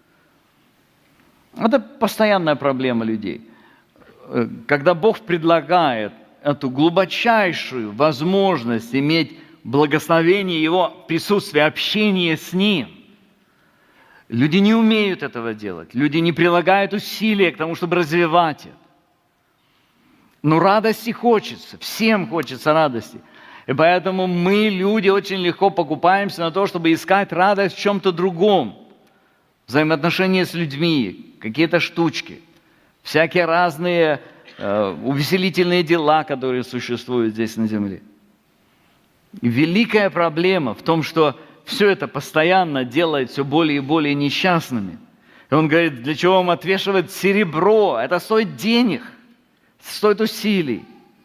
Это постоянная проблема людей. Когда Бог предлагает эту глубочайшую возможность иметь благословение Его присутствия, общение с Ним, люди не умеют этого делать. Люди не прилагают усилия к тому, чтобы развивать это. Но радости хочется, всем хочется радости. И поэтому мы, люди, очень легко покупаемся на то, чтобы искать радость в чем-то другом. Взаимоотношения с людьми, какие-то штучки, всякие разные э, увеселительные дела, которые существуют здесь на земле. И великая проблема в том, что все это постоянно делает все более и более несчастными. И он говорит: для чего вам отвешивать серебро? Это стоит денег, стоит усилий.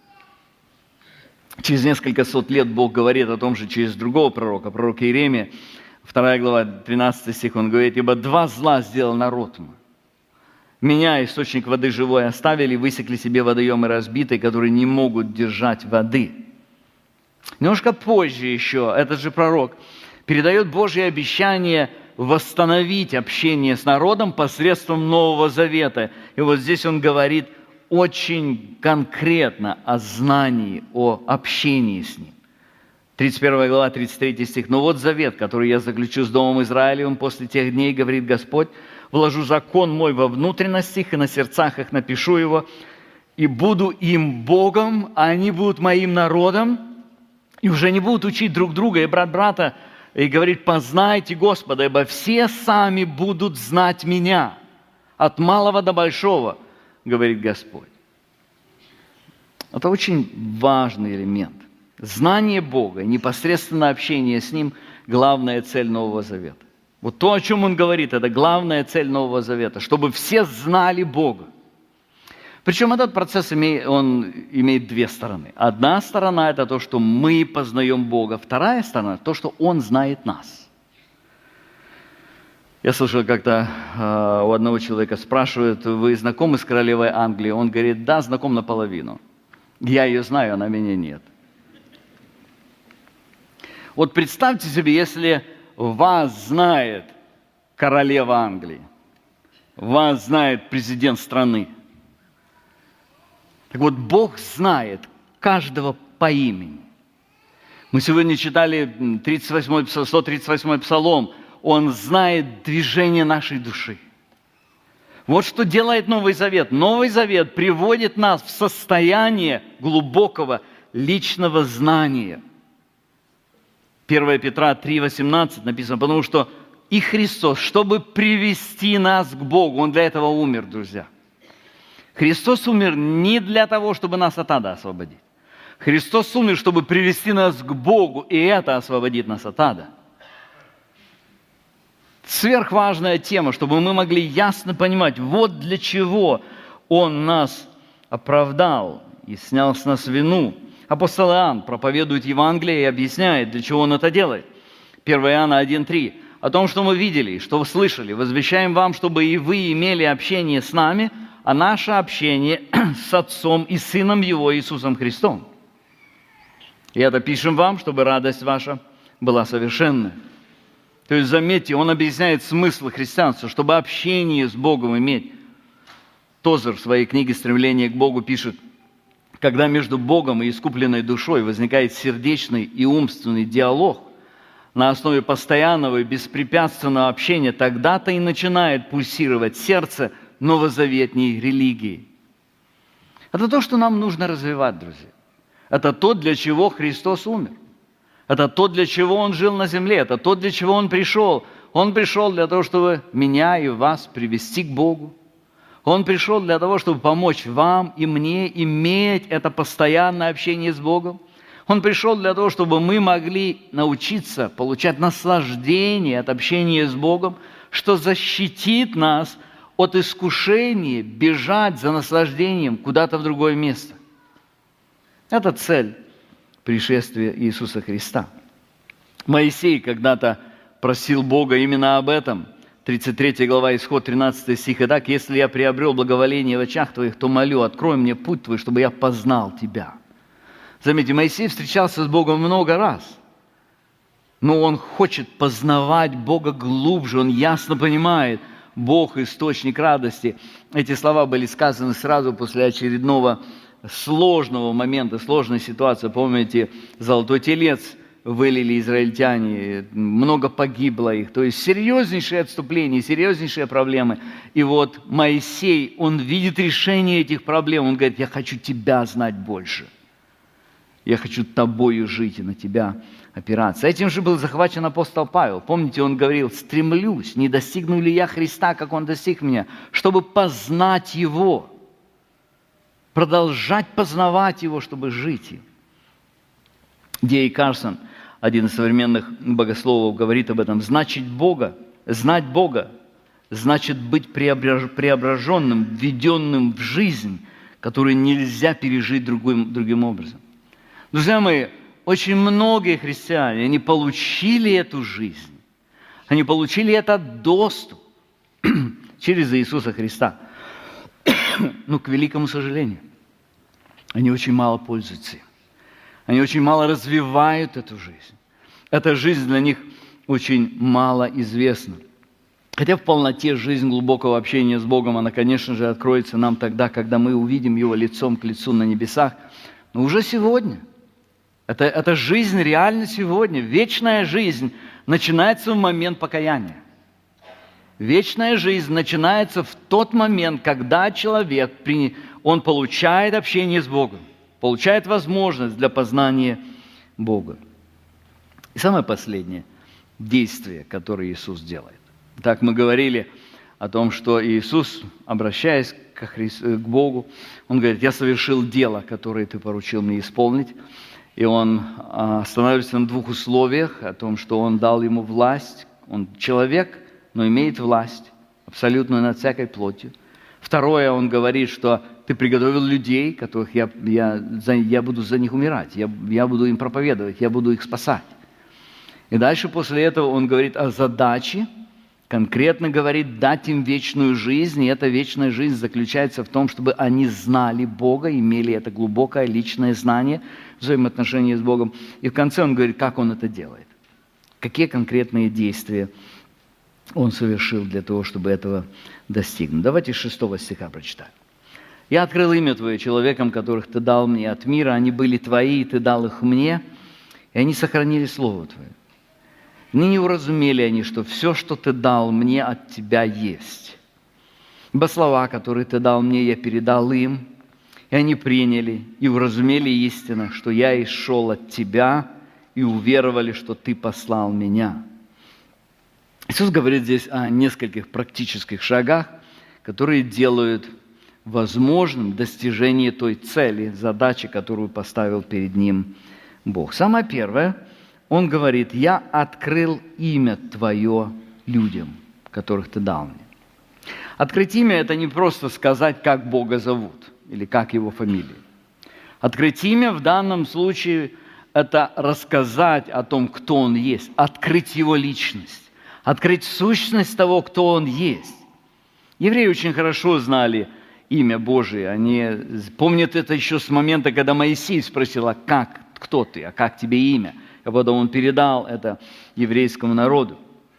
Через несколько сот лет Бог говорит о том же через другого пророка, пророка Иеремия, вторая глава, тринадцатый стих, он говорит: «Ибо два зла сделал народ мой. Меня, источник воды живой, оставили, высекли себе водоемы разбитые, которые не могут держать воды». Немножко позже еще этот же пророк передает Божье обещание восстановить общение с народом посредством Нового Завета. И вот здесь он говорит очень конкретно о знании, о общении с Ним. тридцать первая глава, тридцать третий стих. «Но вот завет, который я заключу с Домом Израилевым после тех дней, говорит Господь, вложу закон мой во внутренностях, и на сердцах их напишу его, и буду им Богом, а они будут моим народом, и уже не будут учить друг друга и брат брата, и говорит: познайте Господа, ибо все сами будут знать меня, от малого до большого, говорит Господь». Это очень важный элемент. Знание Бога, непосредственное общение с Ним – главная цель Нового Завета. Вот то, о чем он говорит, это главная цель Нового Завета, чтобы все знали Бога. Причем этот процесс имеет, он имеет две стороны. Одна сторона – это то, что мы познаем Бога. Вторая сторона – то, что Он знает нас. Я слышал, как-то э, у одного человека спрашивают: вы знакомы с королевой Англии? Он говорит: да, знаком наполовину. Я ее знаю, она меня нет. Вот представьте себе, если вас знает королева Англии, вас знает президент страны. Так вот, Бог знает каждого по имени. Мы сегодня читали тридцать восьмой, сто тридцать восьмой псалом. Он знает движение нашей души. Вот что делает Новый Завет. Новый Завет приводит нас в состояние глубокого личного знания. первое Петра три восемнадцать написано: потому что и Христос, чтобы привести нас к Богу, Он для этого умер, друзья. Христос умер не для того, чтобы нас от ада освободить. Христос умер, чтобы привести нас к Богу, и это освободит нас от ада. Сверхважная тема, чтобы мы могли ясно понимать, вот для чего Он нас оправдал и снял с нас вину. Апостол Иоанн проповедует Евангелие и объясняет, для чего он это делает. первое Иоанна один три. О том, что мы видели, что вы слышали, возвещаем вам, чтобы и вы имели общение с нами, а наше общение с Отцом и Сыном Его, Иисусом Христом. И это пишем вам, чтобы радость ваша была совершенная. То есть, заметьте, он объясняет смысл христианства, чтобы общение с Богом иметь. Тозер в своей книге «Стремление к Богу» пишет, когда между Богом и искупленной душой возникает сердечный и умственный диалог на основе постоянного и беспрепятственного общения, тогда-то и начинает пульсировать сердце новозаветней религии. Это то, что нам нужно развивать, друзья. Это то, для чего Христос умер. Это то, для чего Он жил на земле. Это то, для чего Он пришел. Он пришел для того, чтобы меня и вас привести к Богу. Он пришел для того, чтобы помочь вам и мне иметь это постоянное общение с Богом. Он пришел для того, чтобы мы могли научиться получать наслаждение от общения с Богом, что защитит нас от искушения бежать за наслаждением куда-то в другое место. Это цель пришествия Иисуса Христа. Моисей когда-то просил Бога именно об этом. тридцать третья глава, Исход, тринадцатый стих. «Итак, если я приобрел благоволение в очах Твоих, то молю, открой мне путь Твой, чтобы я познал Тебя». Заметьте, Моисей встречался с Богом много раз, но он хочет познавать Бога глубже, он ясно понимает, Бог – источник радости. Эти слова были сказаны сразу после очередного сложного момента, сложной ситуации. Помните, золотой телец вылили израильтяне, много погибло их. То есть серьезнейшие отступления, серьезнейшие проблемы. И вот Моисей, он видит решение этих проблем. Он говорит, я хочу Тебя знать больше. Я хочу Тобою жить и на Тебя опираться. Этим же был захвачен апостол Павел. Помните, он говорил, стремлюсь, не достигну ли я Христа, как Он достиг меня, чтобы познать Его. Продолжать познавать Его, чтобы жить им. Ди Эй Карсон, один из современных богословов, говорит об этом. Значит Бога, знать Бога, значит быть преображенным, введенным в жизнь, которую нельзя пережить другим, другим образом. Друзья мои, очень многие христиане, они получили эту жизнь, они получили этот доступ через Иисуса Христа. Но, к великому сожалению, они очень мало пользуются им. Они очень мало развивают эту жизнь. Эта жизнь для них очень мало известна. Хотя в полноте жизнь глубокого общения с Богом, она, конечно же, откроется нам тогда, когда мы увидим Его лицом к лицу на небесах. Но уже сегодня. Это, это жизнь реально сегодня. Вечная жизнь начинается в момент покаяния. Вечная жизнь начинается в тот момент, когда человек, он получает общение с Богом, получает возможность для познания Бога. И самое последнее действие, которое Иисус делает. Так мы говорили о том, что Иисус, обращаясь к, Христу, к Богу, Он говорит, я совершил дело, которое Ты поручил мне исполнить. И Он останавливается на двух условиях, о том, что Он дал Ему власть. Он человек, но имеет власть абсолютную над всякой плотью. Второе, Он говорит, что Ты приготовил людей, которых я, я, я буду за них умирать, я, я буду им проповедовать, я буду их спасать. И дальше после этого Он говорит о задаче, конкретно говорит, дать им вечную жизнь, и эта вечная жизнь заключается в том, чтобы они знали Бога, имели это глубокое личное знание, взаимоотношения с Богом. И в конце Он говорит, как Он это делает, какие конкретные действия Он совершил для того, чтобы этого достигнуть. Давайте с шестого стиха прочитаем. «Я открыл имя Твое человекам, которых Ты дал мне от мира, они были Твои, и Ты дал их мне, и они сохранили Слово Твое. Ныне уразумели они, что все, что Ты дал мне, от Тебя есть. Ибо слова, которые Ты дал мне, я передал им, и они приняли и уразумели истину, что я исшел от Тебя, и уверовали, что Ты послал меня». Иисус говорит здесь о нескольких практических шагах, которые делают возможным достижение той цели, задачи, которую поставил перед Ним Бог. Самое первое, Он говорит, «Я открыл имя Твое людям, которых Ты дал мне. Открыть имя – это не просто сказать, как Бога зовут или как Его фамилия. Открыть имя в данном случае – это рассказать о том, кто Он есть, открыть Его личность, открыть сущность того, кто Он есть. Евреи очень хорошо знали имя Божие. Они помнят это еще с момента, когда Моисей спросил, а как, кто ты, а как тебе имя? А потом он передал это еврейскому народу.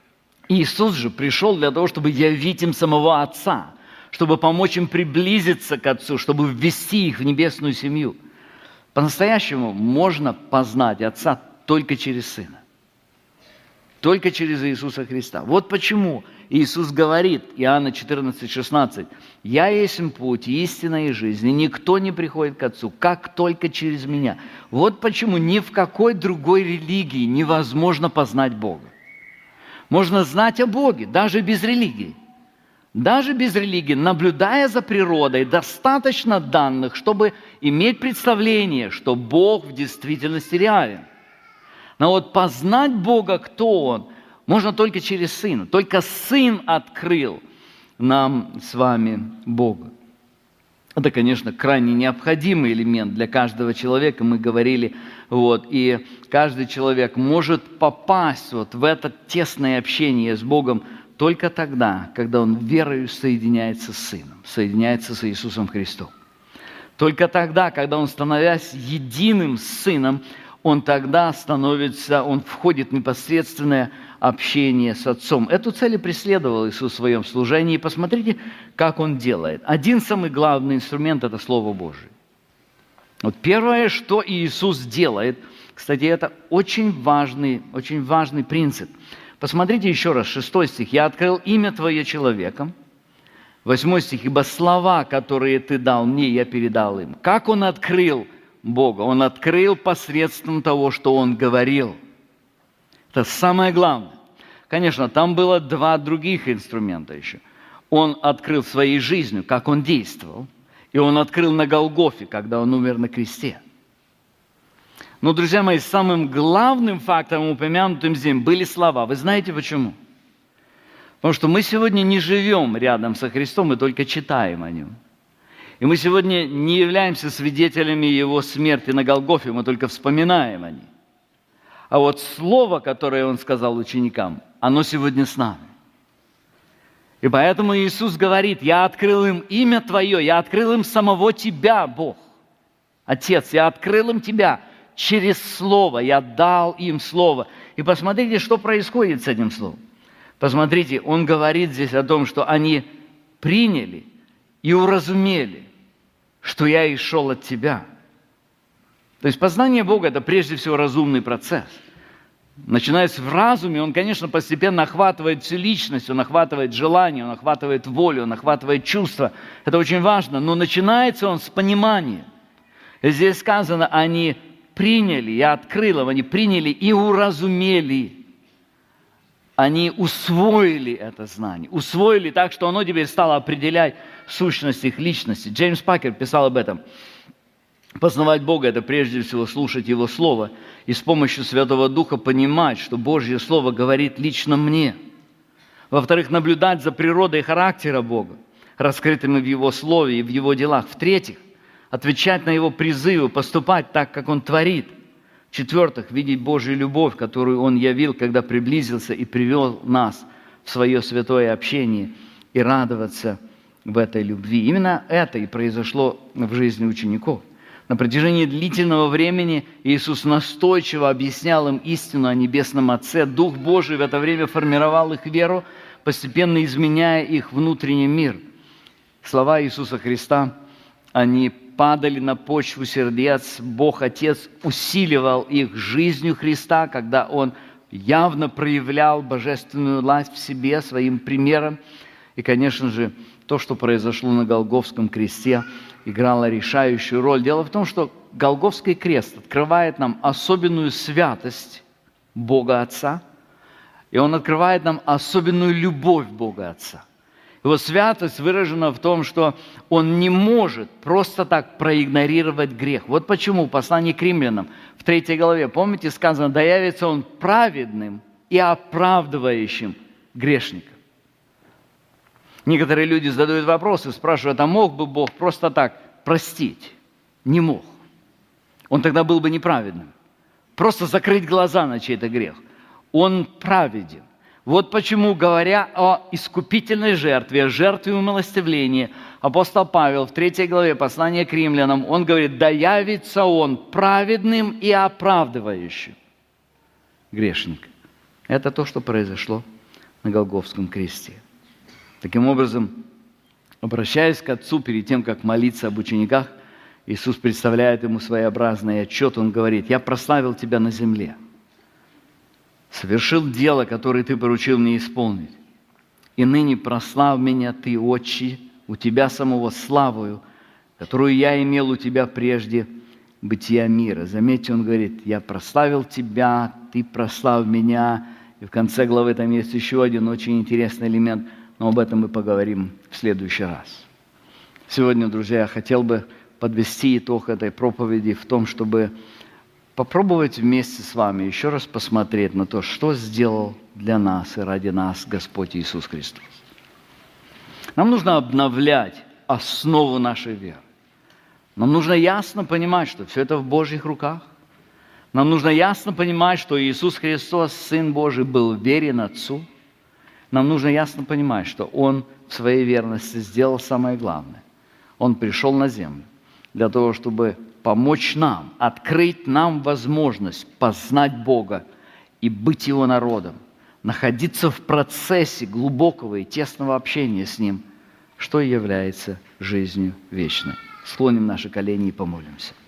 Иисус же пришел для того, чтобы явить им самого Отца, чтобы помочь им приблизиться к Отцу, чтобы ввести их в небесную семью. По-настоящему можно познать Отца только через Сына. Только через Иисуса Христа. Вот почему Иисус говорит, Иоанна четырнадцать шестнадцать, «Я есть путь, истина и жизнь, и никто не приходит к Отцу, как только через Меня». Вот почему ни в какой другой религии невозможно познать Бога. Можно знать о Боге, даже без религии. Даже без религии, наблюдая за природой, достаточно данных, чтобы иметь представление, что Бог в действительности реален. Но вот познать Бога, кто Он, можно только через Сына. Только Сын открыл нам с вами Бога. Это, конечно, крайне необходимый элемент для каждого человека, мы говорили, вот, и каждый человек может попасть вот в это тесное общение с Богом только тогда, когда он верою соединяется с Сыном, соединяется с Иисусом Христом. Только тогда, когда он, становясь единым с Сыном, он тогда становится, он входит в непосредственное общение с Отцом. Эту цель и преследовал Иисус в своем служении. И посмотрите, как Он делает. Один самый главный инструмент – это Слово Божие. Вот первое, что Иисус делает, кстати, это очень важный, очень важный принцип. Посмотрите еще раз, шестой стих. «Я открыл имя Твое человеком». Восьмой стих. «Ибо слова, которые Ты дал мне, я передал им». Как Он открыл Бога? Он открыл посредством того, что Он говорил. Это самое главное. Конечно, там было два других инструмента еще. Он открыл своей жизнью, как Он действовал, и Он открыл на Голгофе, когда Он умер на кресте. Но, друзья мои, самым главным фактором, упомянутым здесь, были слова. Вы знаете почему? Потому что мы сегодня не живем рядом со Христом, мы только читаем о Нем. И мы сегодня не являемся свидетелями Его смерти на Голгофе, мы только вспоминаем о ней. А вот слово, которое Он сказал ученикам, оно сегодня с нами. И поэтому Иисус говорит, я открыл им имя Твое, я открыл им самого Тебя, Бог. Отец, я открыл им Тебя через Слово, я дал им Слово. И посмотрите, что происходит с этим Словом. Посмотрите, Он говорит здесь о том, что они приняли и уразумели, что я и шел от Тебя. То есть познание Бога – это прежде всего разумный процесс. Начинаясь в разуме, он, конечно, постепенно охватывает всю личность, он охватывает желание, он охватывает волю, он охватывает чувства. Это очень важно, но начинается он с понимания. И здесь сказано, они приняли, я открыл им, они приняли и уразумели. Они усвоили это знание, усвоили так, что оно теперь стало определять сущность их личности. Джеймс Пакер писал об этом. Познавать Бога – это прежде всего слушать Его Слово и с помощью Святого Духа понимать, что Божье Слово говорит лично мне. Во-вторых, наблюдать за природой характера Бога, раскрытыми в Его Слове и в Его делах. В-третьих, отвечать на Его призывы, поступать так, как Он творит. В-четвертых, видеть Божью любовь, которую Он явил, когда приблизился и привел нас в свое святое общение, и радоваться в этой любви. Именно это и произошло в жизни учеников. На протяжении длительного времени Иисус настойчиво объяснял им истину о Небесном Отце. Дух Божий в это время формировал их веру, постепенно изменяя их внутренний мир. Слова Иисуса Христа, они падали на почву сердец. Бог Отец усиливал их жизнью Христа, когда Он явно проявлял божественную власть в себе своим примером. И, конечно же, то, что произошло на Голгофском кресте, играло решающую роль. Дело в том, что Голгофский крест открывает нам особенную святость Бога Отца, и Он открывает нам особенную любовь Бога Отца. Его святость выражена в том, что Он не может просто так проигнорировать грех. Вот почему в послании к римлянам в третьей главе, помните, сказано, да явится Он праведным и оправдывающим грешников. Некоторые люди задают вопросы, спрашивают, а мог бы Бог просто так простить? Не мог. Он тогда был бы неправедным. Просто закрыть глаза на чей-то грех. Он праведен. Вот почему, говоря о искупительной жертве, о жертве умилостивления, апостол Павел в третьей главе послания к римлянам, он говорит, да явится он праведным и оправдывающим грешника. Это то, что произошло на Голгофском кресте. Таким образом, обращаясь к Отцу перед тем, как молиться об учениках, Иисус представляет ему своеобразный отчет. Он говорит, я прославил тебя на земле, совершил дело, которое ты поручил мне исполнить. И ныне прослав меня ты, Отче, у тебя самого славою, которую я имел у тебя прежде бытия мира. Заметьте, он говорит, я прославил тебя, ты прослав меня. И в конце главы там есть еще один очень интересный элемент, но об этом мы поговорим в следующий раз. Сегодня, друзья, я хотел бы подвести итог этой проповеди в том, чтобы попробовать вместе с вами еще раз посмотреть на то, что сделал для нас и ради нас Господь Иисус Христос. Нам нужно обновлять основу нашей веры. Нам нужно ясно понимать, что все это в Божьих руках. Нам нужно ясно понимать, что Иисус Христос, Сын Божий, был верен Отцу. Нам нужно ясно понимать, что Он в своей верности сделал самое главное. Он пришел на землю для того, чтобы помочь нам, открыть нам возможность познать Бога и быть Его народом, находиться в процессе глубокого и тесного общения с Ним, что и является жизнью вечной. Склоним наши колени и помолимся.